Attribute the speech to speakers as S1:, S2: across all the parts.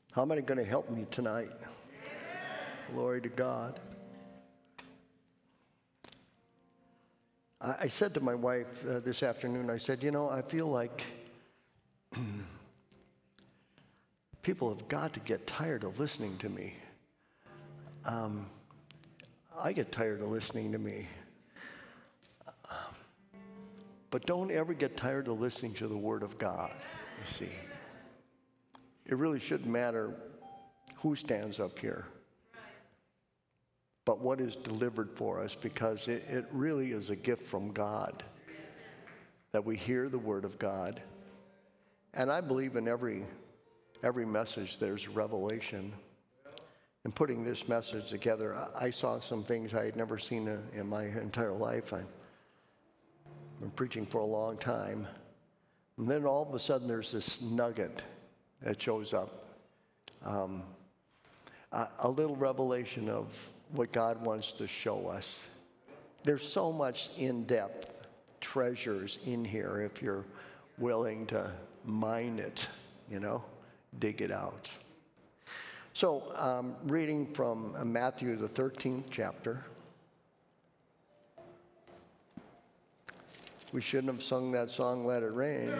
S1: How many going to help me tonight? Glory to God. I said to my wife this afternoon, I said, I feel like people have got to get tired of listening to me. I get tired of listening to me. But don't ever get tired of listening to the Word of God, you see. It really shouldn't matter who stands up here, but what is delivered for us, because it really is a gift from God that we hear the Word of God. And I believe in every message there's revelation. In putting this message together, I saw some things I had never seen in my entire life. I've been preaching for a long time. And then all of a sudden there's this nugget that shows up. A little revelation of what God wants to show us. There's so much in-depth treasures in here if you're willing to mine it, dig it out. So, reading from Matthew, the 13th chapter. We shouldn't have sung that song, Let It Rain.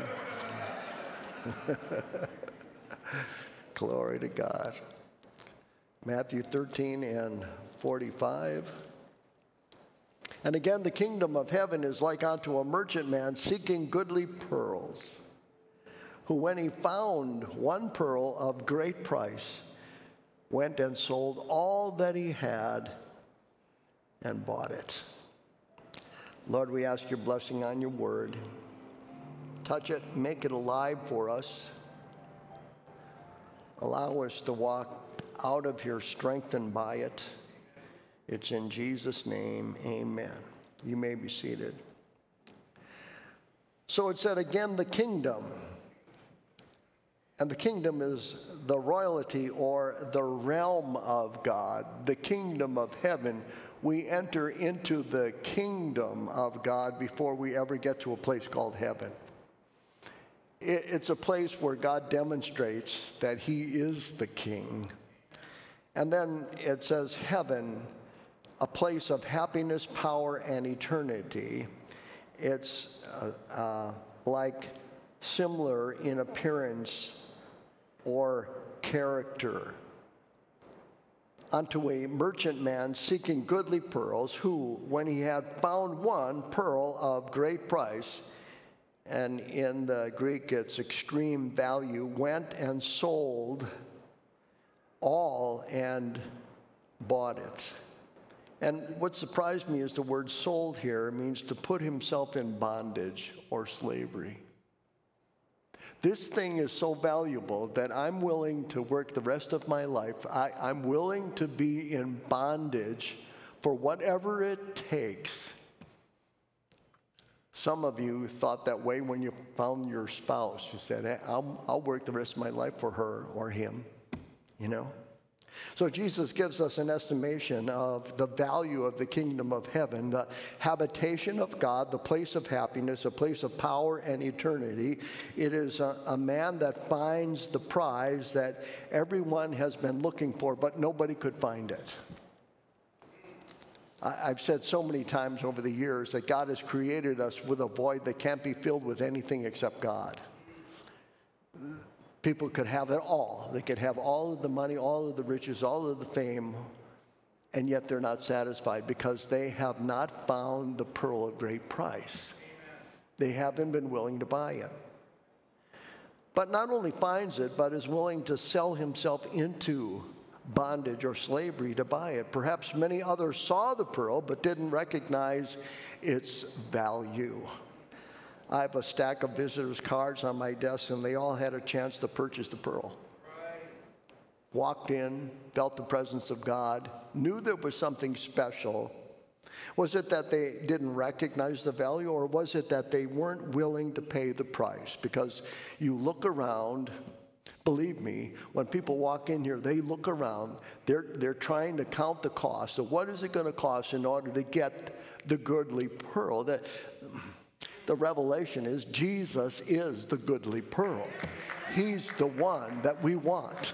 S1: Glory to God. Matthew 13 and 45. And again, the kingdom of heaven is like unto a merchant man seeking goodly pearls, who when he found one pearl of great price, went and sold all that he had and bought it. Lord, we ask your blessing on your word. Touch it, make it alive for us. Allow us to walk out of here strengthened by it. It's in Jesus' name, amen. You may be seated. So it said again, the kingdom. And the kingdom is the royalty or the realm of God, the kingdom of heaven. We enter into the kingdom of God before we ever get to a place called heaven. It's a place where God demonstrates that he is the king. And then it says heaven, a place of happiness, power, and eternity. It's like similar in appearance or character unto a merchant man seeking goodly pearls, who, when he had found one pearl of great price, and in the Greek it's extreme value, went and sold all and bought it. And what surprised me is the word sold here means to put himself in bondage or slavery. This thing is so valuable that I'm willing to work the rest of my life. I'm willing to be in bondage for whatever it takes. Some of you thought that way when you found your spouse. You said, hey, I'll work the rest of my life for her or him, So Jesus gives us an estimation of the value of the kingdom of heaven, the habitation of God, the place of happiness, a place of power and eternity. It is a man that finds the prize that everyone has been looking for, but nobody could find it. I've said so many times over the years that God has created us with a void that can't be filled with anything except God. People could have it all. They could have all of the money, all of the riches, all of the fame, and yet they're not satisfied because they have not found the pearl of great price. They haven't been willing to buy it. But not only finds it, but is willing to sell himself into bondage or slavery to buy it. Perhaps many others saw the pearl but didn't recognize its value. I have a stack of visitors' cards on my desk, and they all had a chance to purchase the pearl. Right. Walked in, felt the presence of God, knew there was something special. Was it that they didn't recognize the value, or was it that they weren't willing to pay the price? Because you look around, believe me, when people walk in here, they look around, they're trying to count the cost. So what is it going to cost in order to get the goodly pearl? The The revelation is Jesus is the goodly pearl. He's the one that we want.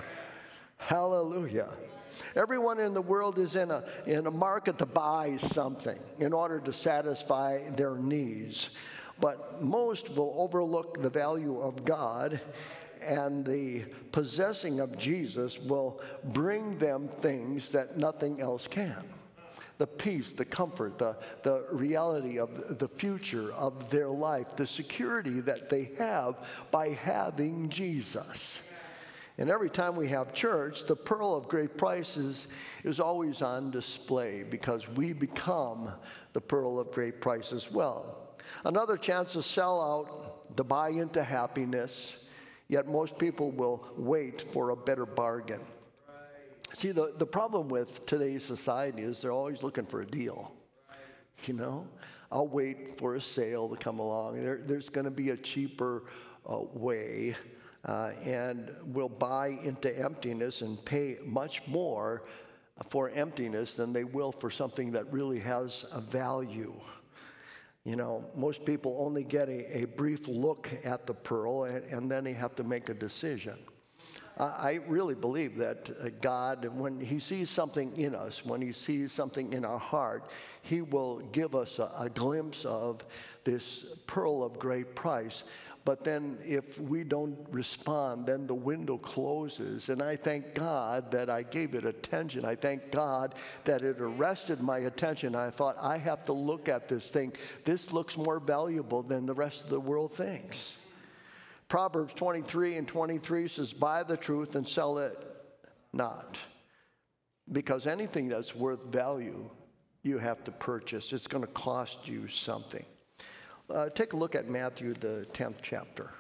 S1: Hallelujah. Everyone in the world is in a market to buy something in order to satisfy their needs. But most will overlook the value of God, and the possessing of Jesus will bring them things that nothing else can. The peace, the comfort, the reality of the future of their life, the security that they have by having Jesus. And every time we have church, the pearl of great prices is always on display because we become the pearl of great price as well. Another chance to sell out, to buy into happiness, yet most people will wait for a better bargain. See, the problem with today's society is they're always looking for a deal. You know, I'll wait for a sale to come along. There's going to be a cheaper way, and we'll buy into emptiness and pay much more for emptiness than they will for something that really has a value. You know, most people only get a brief look at the pearl, and then they have to make a decision. I really believe that God, when He sees something in us, when He sees something in our heart, He will give us a glimpse of this pearl of great price. But then if we don't respond, then the window closes. And I thank God that I gave it attention. I thank God that it arrested my attention. I thought, I have to look at this thing. This looks more valuable than the rest of the world thinks. Proverbs 23:23 says, buy the truth and sell it not. Because anything that's worth value, you have to purchase. It's going to cost you something. Take a look at Matthew, the 10th chapter.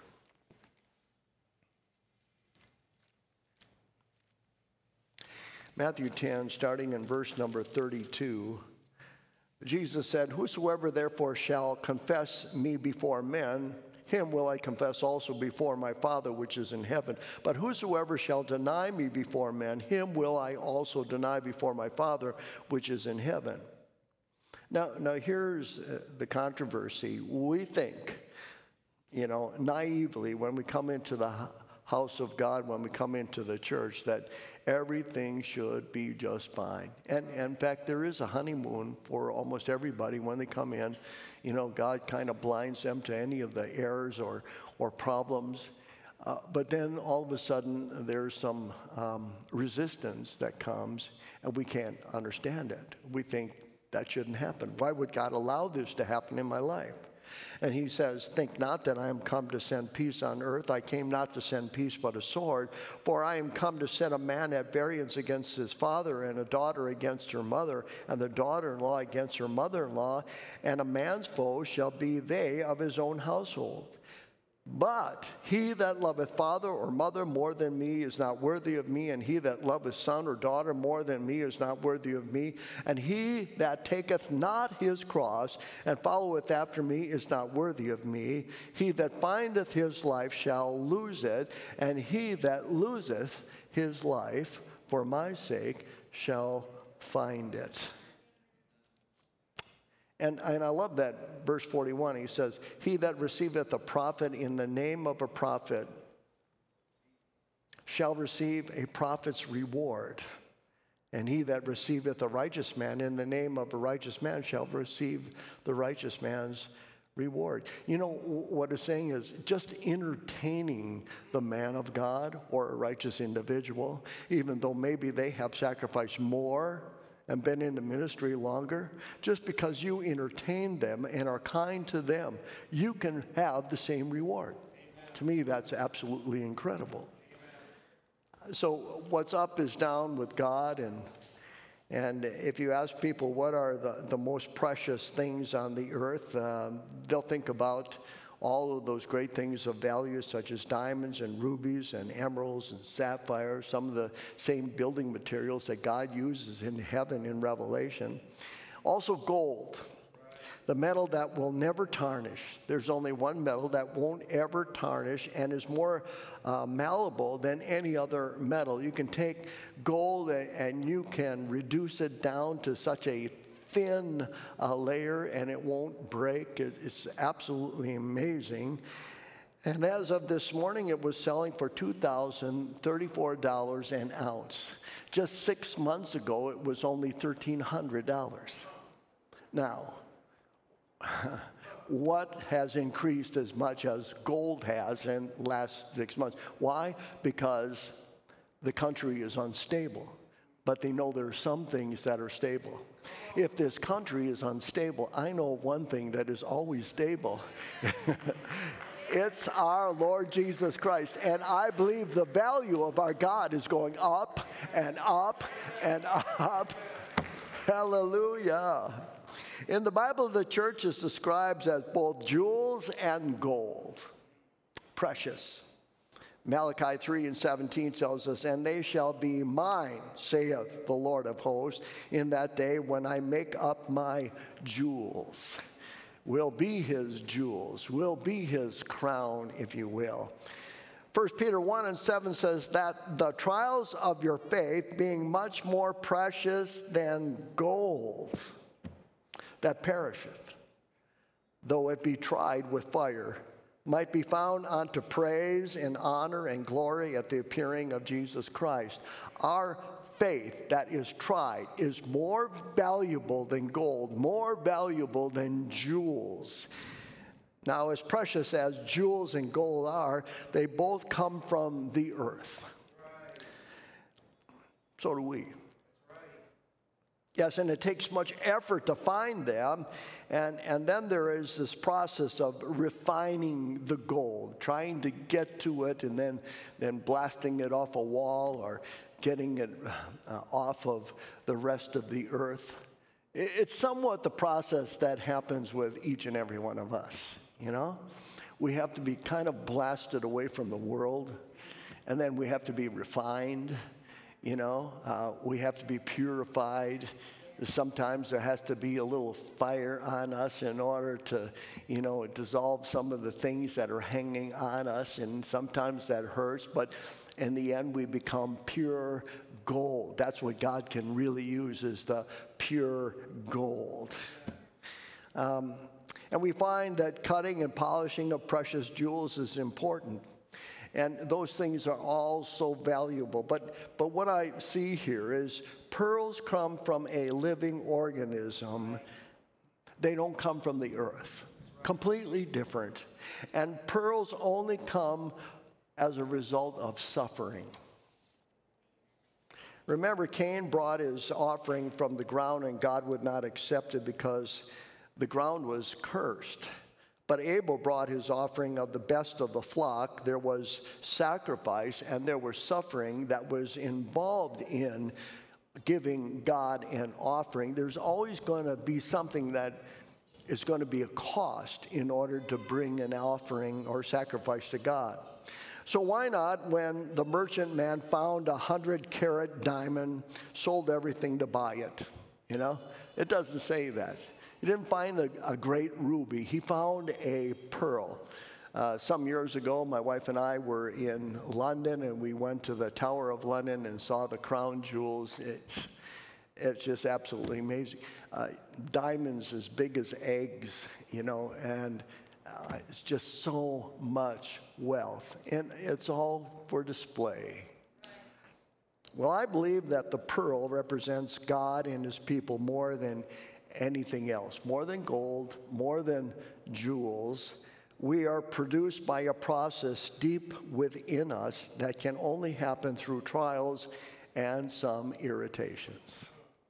S1: Matthew 10, starting in verse number 32. Jesus said, whosoever therefore shall confess me before men, him will I confess also before my Father which is in heaven. But whosoever shall deny me before men, him will I also deny before my Father which is in heaven. Now here's the controversy. We think, naively, when we come into the house of God, when we come into the church, that everything should be just fine. And in fact, there is a honeymoon for almost everybody when they come in. God kind of blinds them to any of the errors or problems. But then all of a sudden, there's some resistance that comes, and we can't understand it. We think that shouldn't happen. Why would God allow this to happen in my life? And He says, think not that I am come to send peace on earth. I came not to send peace but a sword. For I am come to set a man at variance against his father, and a daughter against her mother, and the daughter-in-law against her mother-in-law. And a man's foes shall be they of his own household. But he that loveth father or mother more than me is not worthy of me, and he that loveth son or daughter more than me is not worthy of me. And he that taketh not his cross and followeth after me is not worthy of me. He that findeth his life shall lose it, and he that loseth his life for my sake shall find it. And I love that verse 41. He says, he that receiveth a prophet in the name of a prophet shall receive a prophet's reward. And he that receiveth a righteous man in the name of a righteous man shall receive the righteous man's reward. What it's saying is just entertaining the man of God or a righteous individual, even though maybe they have sacrificed more and been in the ministry longer, just because you entertain them and are kind to them, you can have the same reward. Amen. To me, that's absolutely incredible. Amen. So what's up is down with God, and if you ask people what are the most precious things on the earth, they'll think about all of those great things of value, such as diamonds and rubies and emeralds and sapphires, some of the same building materials that God uses in heaven in Revelation. Also gold, the metal that will never tarnish. There's only one metal that won't ever tarnish and is more malleable than any other metal. You can take gold and you can reduce it down to such a thin layer, and it won't break. It's absolutely amazing. And as of this morning, it was selling for $2,034 an ounce. Just 6 months ago, it was only $1,300. Now, what has increased as much as gold has in the last 6 months? Why? Because the country is unstable. But they know there are some things that are stable. If this country is unstable, I know of one thing that is always stable. It's our Lord Jesus Christ. And I believe the value of our God is going up and up and up. Hallelujah. In the Bible, the church is described as both jewels and gold. Precious. Malachi 3:17 tells us, "And they shall be mine, saith the Lord of hosts, in that day when I make up my jewels." Will be his jewels, will be his crown, if you will. 1 Peter 1:7 says that the trials of your faith, being much more precious than gold that perisheth, though it be tried with fire, might be found unto praise and honor and glory at the appearing of Jesus Christ. Our faith that is tried is more valuable than gold, more valuable than jewels. Now, as precious as jewels and gold are, they both come from the earth. So do we. Yes, and it takes much effort to find them. And then there is this process of refining the gold, trying to get to it and then blasting it off a wall or getting it off of the rest of the earth. It's somewhat the process that happens with each and every one of us, you know? We have to be kind of blasted away from the world, and then we have to be refined, you know? We have to be purified. Sometimes there has to be a little fire on us in order to, you know, dissolve some of the things that are hanging on us, and sometimes that hurts, but in the end we become pure gold. That's what God can really use, is the pure gold. And we find that cutting and polishing of precious jewels is important. And those things are all so valuable. But what I see here is pearls come from a living organism. They don't come from the earth. Completely different. And pearls only come as a result of suffering. Remember, Cain brought his offering from the ground, and God would not accept it because the ground was cursed. But Abel brought his offering of the best of the flock. There was sacrifice and there was suffering that was involved in giving God an offering. There's always going to be something that is going to be a cost in order to bring an offering or sacrifice to God. So why not, when the merchant man found a 100-carat diamond, sold everything to buy it? You know, it doesn't say that. He didn't find a great ruby. He found a pearl. Some years ago, my wife and I were in London, and we went to the Tower of London and saw the crown jewels. It's just absolutely amazing. Diamonds as big as eggs, you know, and it's just so much wealth. And it's all for display. Well, I believe that the pearl represents God and his people more than anything else, more than gold, more than jewels. We are produced by a process deep within us that can only happen through trials and some irritations.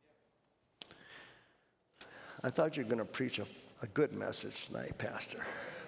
S1: I thought you were going to preach a good message tonight, Pastor.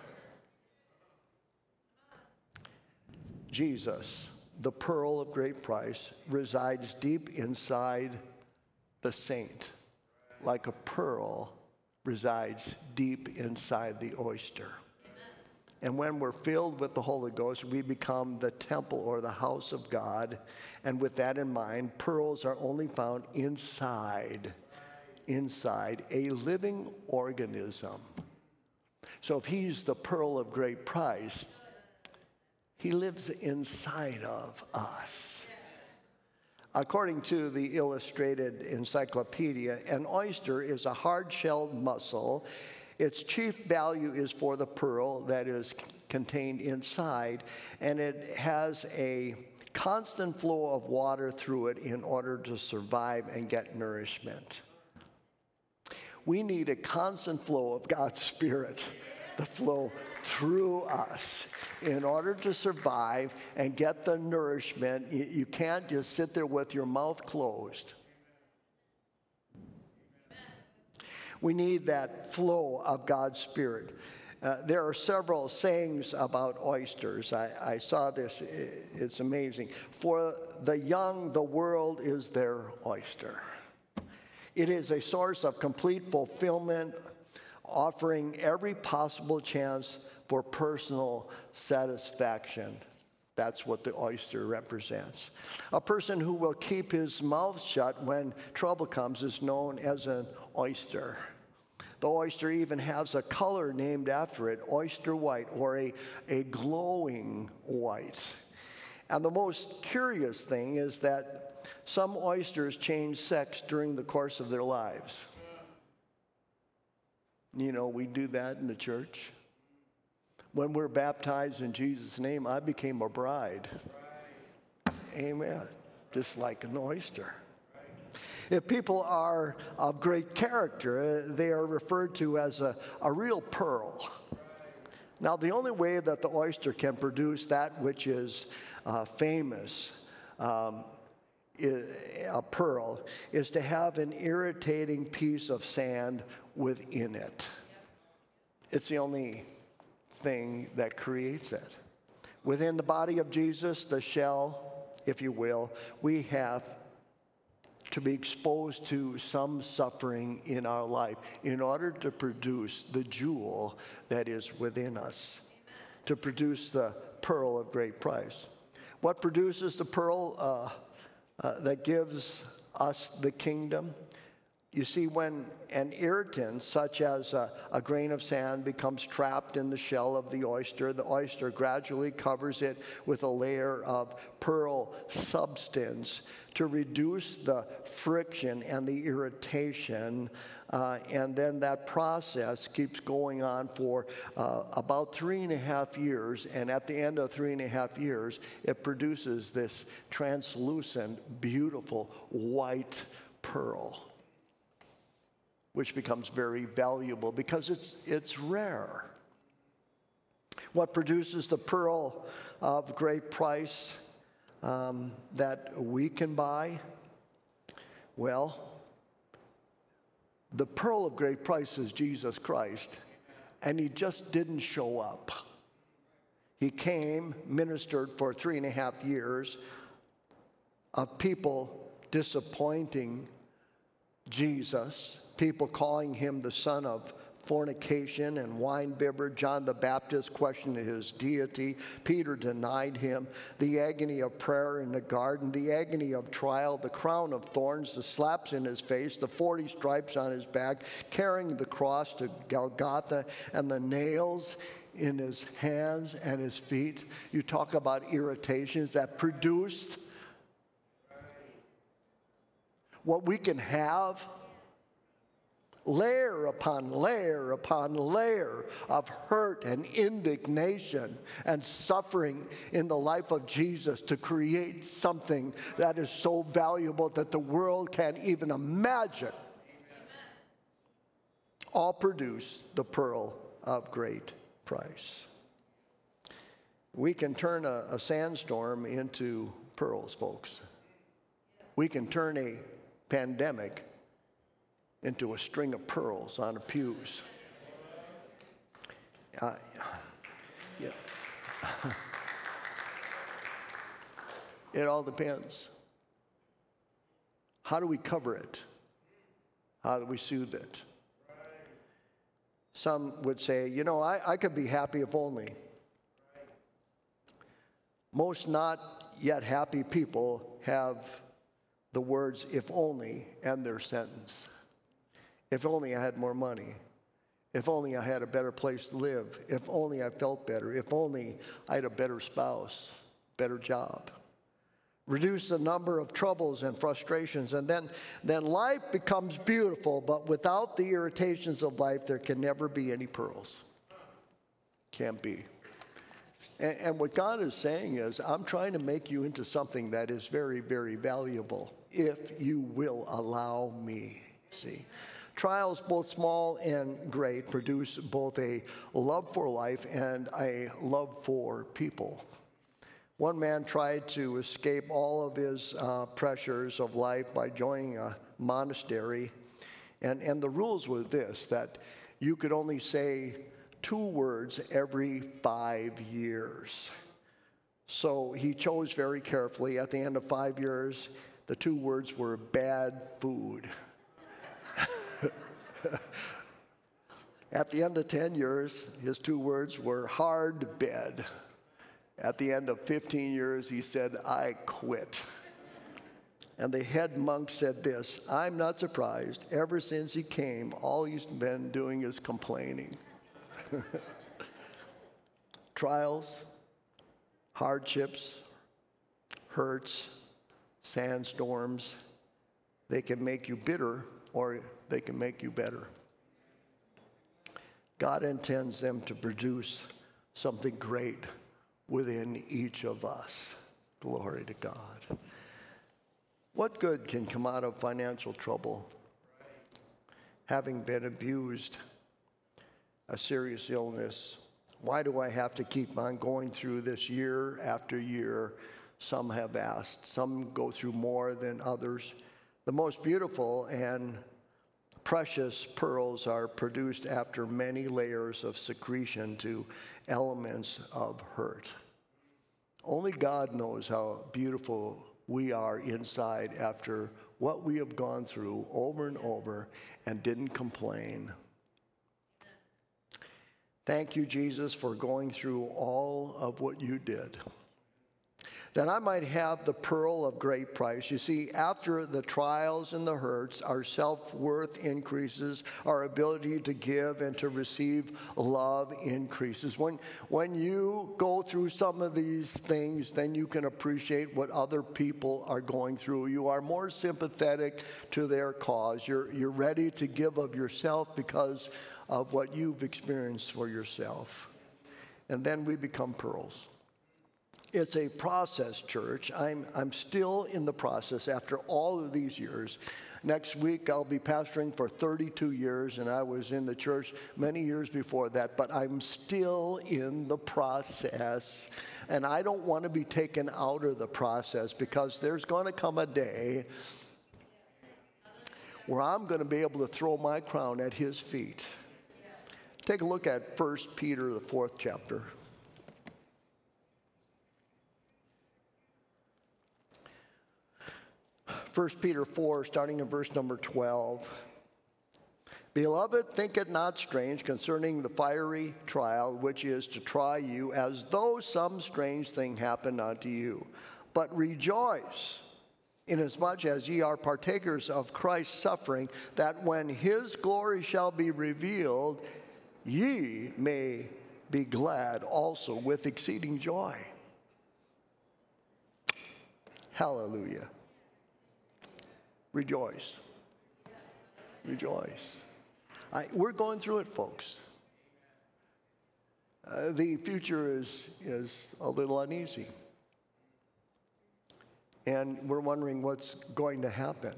S1: Jesus, the pearl of great price, resides deep inside the saint, like a pearl resides deep inside the oyster. And when we're filled with the Holy Ghost, we become the temple or the house of God. And with that in mind, pearls are only found inside a living organism. So if he's the pearl of great price, he lives inside of us. According to the Illustrated Encyclopedia, an oyster is a hard-shelled mussel. Its chief value is for the pearl that is contained inside, and it has a constant flow of water through it in order to survive and get nourishment. We need a constant flow of God's Spirit to flow through us in order to survive and get the nourishment. You can't just sit there with your mouth closed. We need that flow of God's Spirit. There are several sayings about oysters. I saw this. It's amazing. For the young, the world is their oyster. It is a source of complete fulfillment, offering every possible chance for personal satisfaction. That's what the oyster represents. A person who will keep his mouth shut when trouble comes is known as an oyster. The oyster even has a color named after it, oyster white, or a glowing white. And the most curious thing is that some oysters change sex during the course of their lives. You know, we do that in the church. When we're baptized in Jesus' name, I became a bride. Amen. Just like an oyster. If people are of great character, they are referred to as a real pearl. Now, the only way that the oyster can produce that which is famous, a pearl, is to have an irritating piece of sand within it. It's the only thing that creates it. Within the body of Jesus, the shell, if you will, we have to be exposed to some suffering in our life in order to produce the jewel that is within us, to produce the pearl of great price. What produces the pearl that gives us the kingdom? You see, when an irritant, such as a grain of sand, becomes trapped in the shell of the oyster gradually covers it with a layer of pearl substance to reduce the friction and the irritation. And then that process keeps going on for about 3.5 years. And at the end of 3.5 years, it produces this translucent, beautiful, white pearl, which becomes very valuable because it's rare. What produces the pearl of great price that we can buy? Well, the pearl of great price is Jesus Christ, and he just didn't show up. He came, ministered for 3.5 years of people disappointing Jesus, people calling him the son of fornication and winebibber. John the Baptist questioned his deity. Peter denied him. The agony of prayer in the garden, the agony of trial, the crown of thorns, the slaps in his face, the 40 stripes on his back, carrying the cross to Golgotha, and the nails in his hands and his feet. You talk about irritations that produced what we can have. Layer upon layer upon layer of hurt and indignation and suffering in the life of Jesus to create something that is so valuable that the world can't even imagine. Amen. All produce the pearl of great price. We can turn a sandstorm into pearls, folks. We can turn a pandemic into a string of pearls on the pews. Yeah. It all depends. How do we cover it? How do we soothe it? Some would say, you know, I could be happy if only. Most not yet happy people have the words "if only" end their sentence. If only I had more money. If only I had a better place to live. If only I felt better. If only I had a better spouse, better job. reduce the number of troubles and frustrations, and then life becomes beautiful, but without the irritations of life, there can never be any pearls. Can't be. And what God is saying is, I'm trying to make you into something that is very, very valuable if you will allow me. See, trials, both small and great, produce both a love for life and a love for people. One man tried to escape all of his pressures of life by joining a monastery. And the rules were this, that you could only say 2 words every 5 years. So he chose very carefully. At the end of 5 years, the 2 words were bad food. At the end of 10 years, his 2 words were hard bed. At the end of 15 years, he said, I quit. And the head monk said this, I'm not surprised. Ever since he came, all he's been doing is complaining. Trials, hardships, hurts, sandstorms, they can make you bitter or they can make you better. God intends them to produce something great within each of us. Glory to God. What good can come out of financial trouble? Having been abused, a serious illness. Why do I have to keep on going through this year after year? Some have asked. Some go through more than others. The most beautiful and precious pearls are produced after many layers of secretion to elements of hurt. Only God knows how beautiful we are inside after what we have gone through over and over and didn't complain. Thank you, Jesus, for going through all of what you did, that I might have the pearl of great price. You see, after the trials and the hurts, our self-worth increases, our ability to give and to receive love increases. When you go through some of these things, then you can appreciate what other people are going through. You are more sympathetic to their cause. You're ready to give of yourself because of what you've experienced for yourself. And then we become pearls. It's a process, church. I'm still in the process after all of these years. Next week, I'll be pastoring for 32 years, and I was in the church many years before that, but I'm still in the process, and I don't want to be taken out of the process because there's going to come a day where I'm going to be able to throw my crown at his feet. Take a look at 1 Peter, the 4th chapter. 1 Peter 4, starting in verse number 12. Beloved, think it not strange concerning the fiery trial, which is to try you, as though some strange thing happened unto you. But rejoice, inasmuch as ye are partakers of Christ's suffering, that when his glory shall be revealed, ye may be glad also with exceeding joy. Hallelujah. Rejoice. Rejoice. We're going through it, folks. The future is a little uneasy. And we're wondering what's going to happen.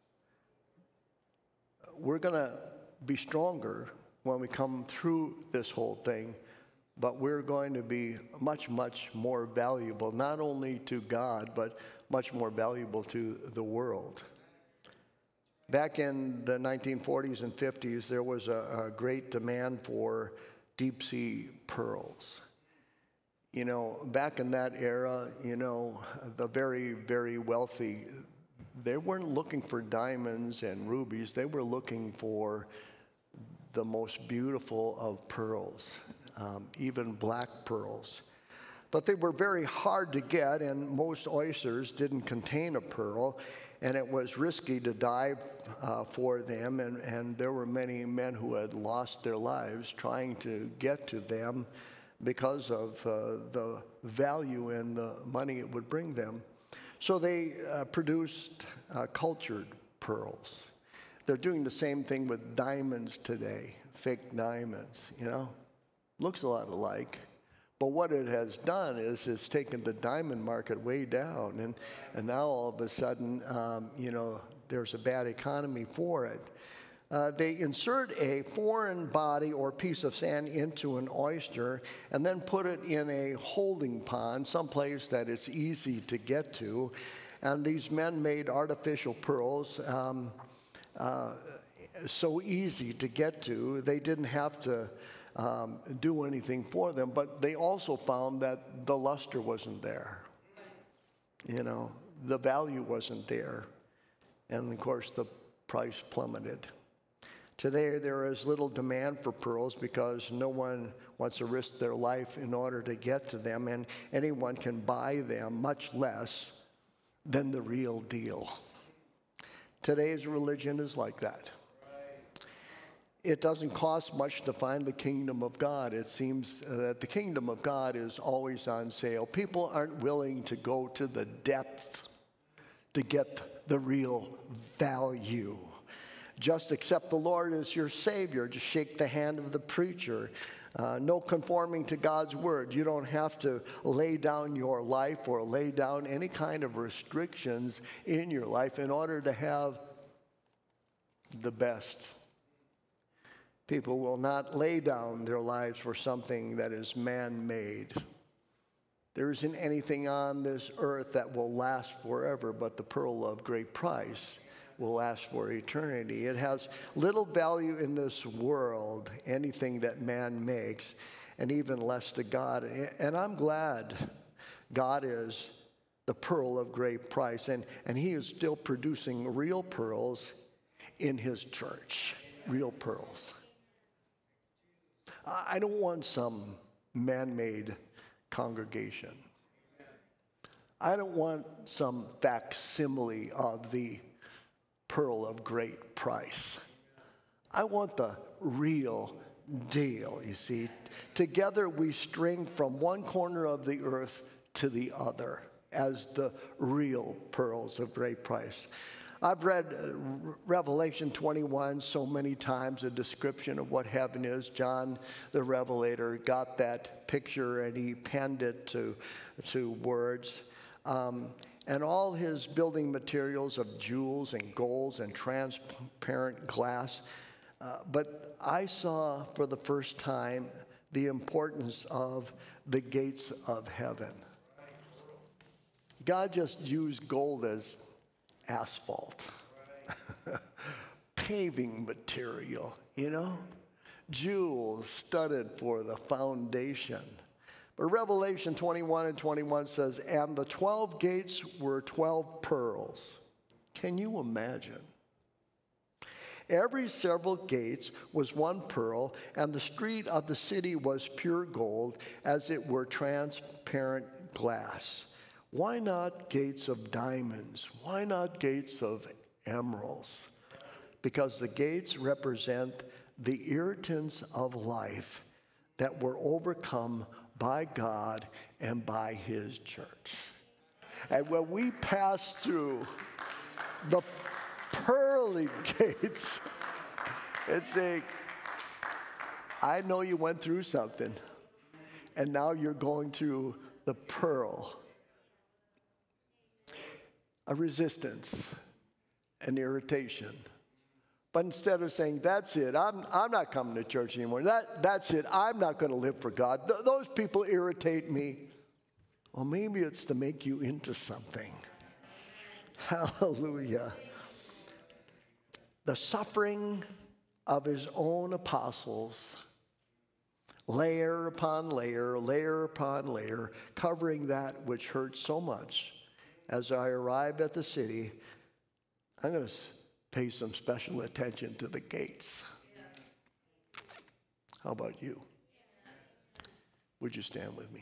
S1: We're going to be stronger when we come through this whole thing, but we're going to be much, much more valuable, not only to God, but much more valuable to the world. Back in the 1940s and 50s, there was a great demand for deep sea pearls. You know, back in that era, you know, the very, very wealthy, they weren't looking for diamonds and rubies. They were looking for the most beautiful of pearls, even black pearls. But they were very hard to get, and most oysters didn't contain a pearl, and it was risky to dive for them, and there were many men who had lost their lives trying to get to them because of the value and the money it would bring them. So they produced cultured pearls. They're doing the same thing with diamonds today, fake diamonds, Looks a lot alike. But what it has done is it's taken the diamond market way down. And now all of a sudden, there's a bad economy for it. They insert a foreign body or piece of sand into an oyster and then put it in a holding pond, someplace that it's easy to get to. And these men made artificial pearls so easy to get to, they didn't have to do anything for them. But they also found that the luster wasn't there. The value wasn't there. And of course, the price plummeted. Today, there is little demand for pearls because no one wants to risk their life in order to get to them, and anyone can buy them much less than the real deal. Today's religion is like that. It doesn't cost much to find the kingdom of God. It seems that the kingdom of God is always on sale. People aren't willing to go to the depth to get the real value. Just accept the Lord as your Savior. Just shake the hand of the preacher. No conforming to God's word. You don't have to lay down your life or lay down any kind of restrictions in your life in order to have the best. People will not lay down their lives for something that is man-made. There isn't anything on this earth that will last forever, but the pearl of great price will last for eternity. It has little value in this world, anything that man makes, and even less to God. And I'm glad God is the pearl of great price, and he is still producing real pearls in his church, real pearls. I don't want some man-made congregation. I don't want some facsimile of the pearl of great price. I want the real deal, you see. Together we string from one corner of the earth to the other as the real pearls of great price. I've read Revelation 21 so many times, a description of what heaven is. John the Revelator got that picture and he penned it to words. And all his building materials of jewels and golds and transparent glass. But I saw for the first time the importance of the gates of heaven. God just used gold as asphalt, paving material, jewels studded for the foundation. But Revelation 21 and 21 says, and the 12 gates were 12 pearls. Can you imagine? Every several gates was one pearl, and the street of the city was pure gold, as it were transparent glass. Why not gates of diamonds? Why not gates of emeralds? Because the gates represent the irritants of life that were overcome by God and by his church. And when we pass through the pearly gates, it's like, I know you went through something, and now you're going through the pearl. A resistance, an irritation. But instead of saying, that's it, I'm not coming to church anymore. That's it, I'm not going to live for God. Those people irritate me. Well, maybe it's to make you into something. Hallelujah. The suffering of his own apostles, layer upon layer, layer upon layer, covering that which hurts so much. As I arrived at the city, I'm going to pay some special attention to the gates. How about you? Would you stand with me?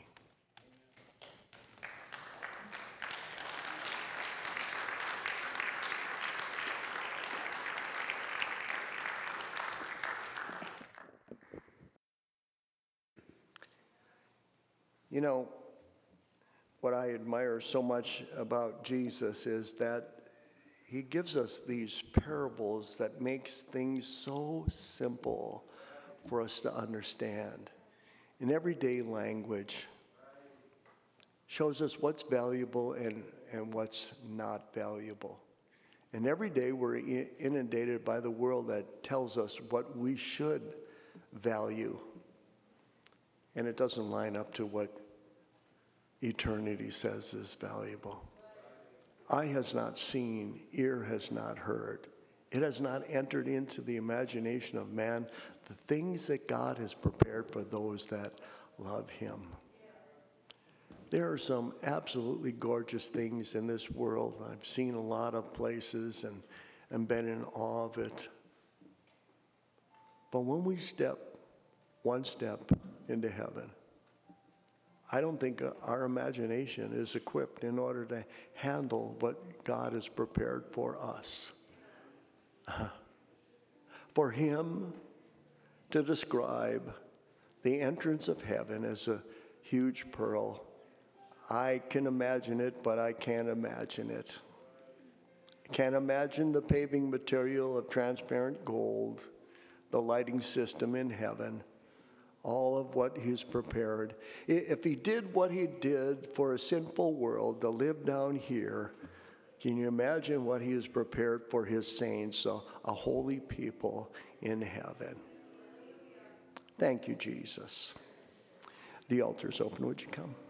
S1: what I admire so much about Jesus is that he gives us these parables that makes things so simple for us to understand. In everyday language, shows us what's valuable and what's not valuable. And every day we're inundated by the world that tells us what we should value. And it doesn't line up to what eternity says is valuable. Eye has not seen, ear has not heard. It has not entered into the imagination of man the things that God has prepared for those that love him. There are some absolutely gorgeous things in this world. I've seen a lot of places and been in awe of it. But when we step one step into heaven, I don't think our imagination is equipped in order to handle what God has prepared for us. For him to describe the entrance of heaven as a huge pearl, I can imagine it, but I can't imagine it. I can't imagine the paving material of transparent gold, the lighting system in heaven, all of what he's prepared. If he did what he did for a sinful world to live down here, can you imagine what he has prepared for his saints, a holy people in heaven? Thank you, Jesus. The altar's open. Would you come?